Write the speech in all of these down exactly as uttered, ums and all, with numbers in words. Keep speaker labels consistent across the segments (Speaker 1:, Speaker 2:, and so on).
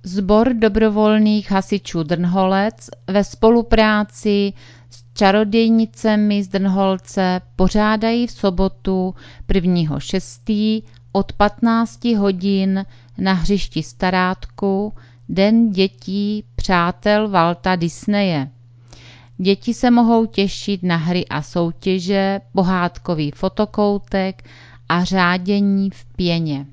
Speaker 1: Sbor dobrovolných hasičů Drnholec ve spolupráci s čarodějnicemi z Drnholce pořádají v sobotu prvního šestého od patnácti hodin na hřišti Starátku Den dětí přátel Walta Disneje. Děti se mohou těšit na hry a soutěže, pohádkový fotokoutek a řádění v pěně.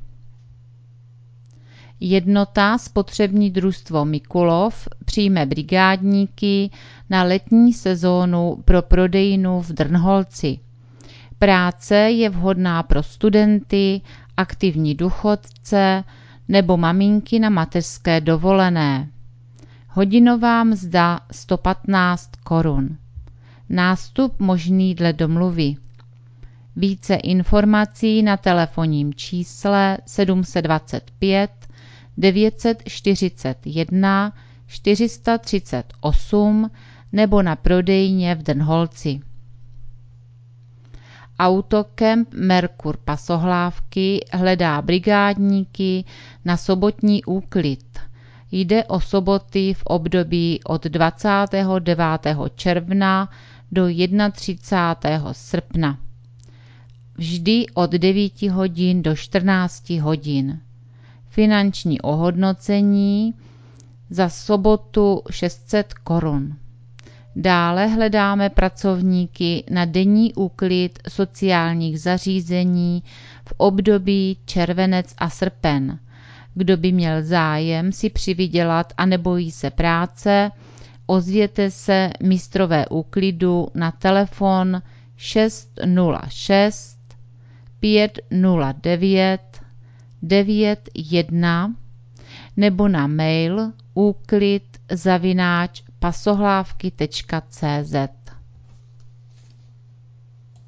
Speaker 1: Jednota Spotřební družstvo Mikulov přijme brigádníky na letní sezónu pro prodejnu v Drnholci. Práce je vhodná pro studenty, aktivní důchodce nebo maminky na mateřské dovolené. Hodinová mzda sto patnáct korun. Nástup možný dle domluvy. Více informací na telefonním čísle sedm set dvacet pět devět set čtyřicet jedna čtyři sta třicet osm nebo na prodejně v Drnholci. Autokemp Merkur Pasohlávky hledá brigádníky na sobotní úklid. Jde o soboty v období od dvacátého devátého června do třicátého prvního srpna. Vždy od devíti hodin do čtrnácti hodin. Finanční ohodnocení za sobotu šest set korun. Dále hledáme pracovníky na denní úklid sociálních zařízení v období červenec a srpen. Kdo by měl zájem si přivydělat a nebojí se práce, ozvěte se mistrové úklidu na telefon šest nula šest pět nula devět devět jedna nebo na mail úklid zavináč pasohlávky tečka cé zet.